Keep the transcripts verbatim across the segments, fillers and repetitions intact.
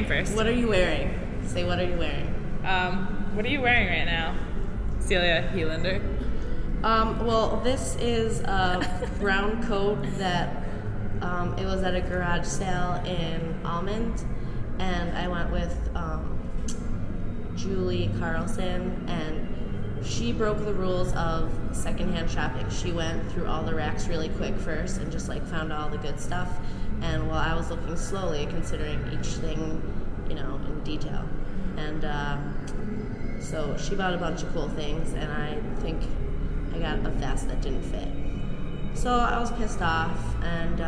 first. What are you wearing? Say, what are you wearing? Um, what are you wearing right now, Celia Helander? Um, well, this is a brown coat that um, it was at a garage sale in Almond, and I went with um, Julie Carlson, and she broke the rules of secondhand shopping. She went through all the racks really quick first and just like found all the good stuff, and while I was looking slowly, considering each thing, you know, in detail. And uh, so she bought a bunch of cool things, and I think I got a vest that didn't fit. So I was pissed off, and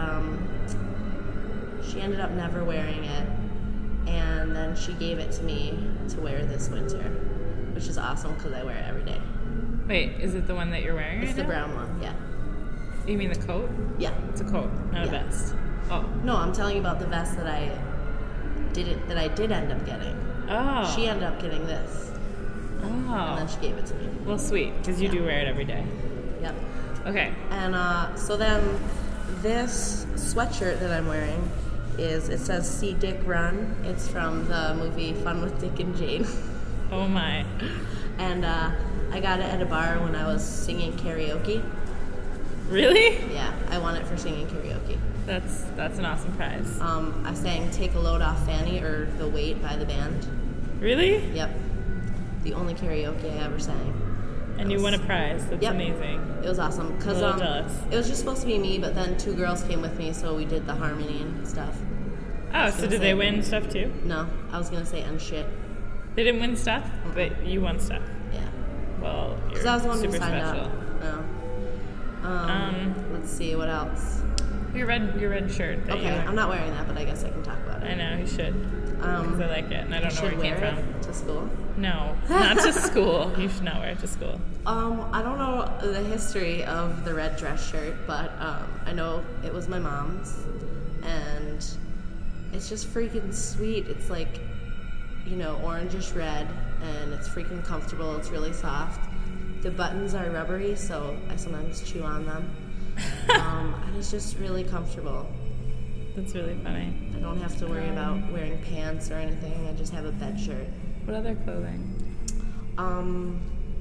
um, she ended up never wearing it, and then she gave it to me to wear this winter, which is awesome because I wear it every day. Wait, is it the one that you're wearing right It's the now? brown one, yeah. You mean the coat? Yeah. It's a coat, not Yeah. a vest. Oh. No, I'm telling you about the vest that I didn't that I did end up getting. Oh. She ended up getting this, and Oh. then she gave it to me. Well, sweet, because you Yeah. do wear it every day. Yep. Okay. And uh, so then this sweatshirt that I'm wearing is, it says See Dick Run. It's from the movie Fun with Dick and Jane. Oh my. And uh, I got it at a bar when I was singing karaoke. Really? Yeah, I won it for singing karaoke. That's that's an awesome prize. Um, I sang Take a Load Off Fanny, or The Weight by the band. Really? Yep. The only karaoke I ever sang. And you won a prize. That's Yep. amazing. It was awesome. Cause, A little um, jealous. It was just supposed to be me, but then two girls came with me, so we did the harmony and stuff. Oh, was so gonna did say- they win stuff too? No, I was going to say and shit. They didn't win stuff, but you won stuff. Yeah. Well, you're Because I was the one super who signed special. up. No. Um, Um, let's see, what else? Your red, your red shirt. That Okay, you I'm not wearing that, but I guess I can talk about I it. know you should, because Um, I like it, and I I don't know where should it came wear from. it to school. No, not to school. You should not wear it to school. Um, I don't know the history of the red dress shirt, but um, I know it was my mom's, and it's just freaking sweet. It's like, you know, orangish red, and it's freaking comfortable. It's really soft. The buttons are rubbery, so I sometimes chew on them. um, and it's just really comfortable. That's really funny. I don't have to worry about wearing pants or anything. I just have a bed shirt. What other clothing? Um,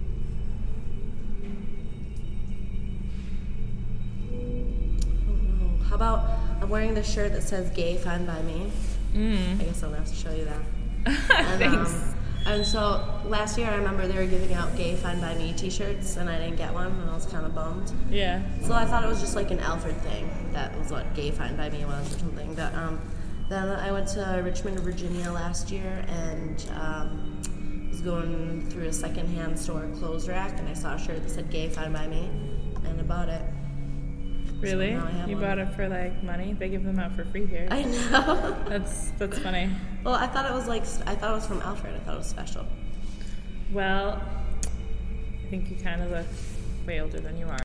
I don't know. How about I'm wearing this shirt that says "Gay Fine by Me." Mm. I guess I'll have to show you that. And, Thanks. Um, and so last year I remember they were giving out "Gay Fine by Me" T-shirts, and I didn't get one, and I was kind of bummed. Yeah. So I thought it was just like an Alfred thing. That was what "Gay Fine by Me" was, or something. But um, then I went to Richmond, Virginia last year, and um, was going through a secondhand store clothes rack, and I saw a shirt that said "Gay Fine by Me," and I bought it. Really? now I have You one. bought it for like money? They give them out for free here. I know. That's that's funny. Well, I thought it was like I thought it was from Alfred. I thought it was special. Well, I think you kind of look way older than you are.